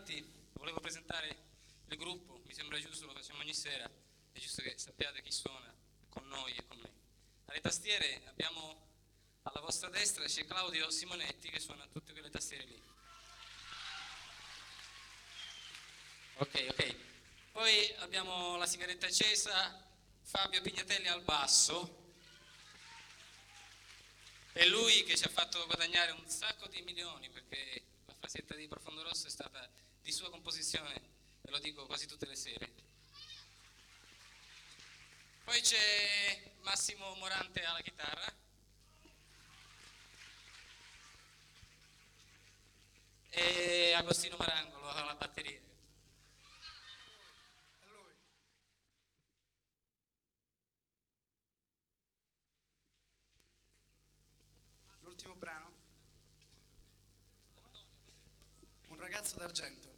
avanti, volevo presentare il gruppo, mi sembra giusto, lo facciamo ogni sera, è giusto che sappiate chi suona con noi e con me. Alle tastiere abbiamo, alla vostra destra c'è Claudio Simonetti che suona tutte quelle tastiere lì. Ok. Poi abbiamo la sigaretta accesa, Fabio Pignatelli al basso. È lui che ci ha fatto guadagnare un sacco di milioni, perché la frasetta di Profondo Rosso è stata di sua composizione, ve lo dico quasi tutte le sere. Poi c'è Massimo Morante alla chitarra e Agostino Marangolo alla batteria. L'ultimo brano, Un ragazzo d'argento.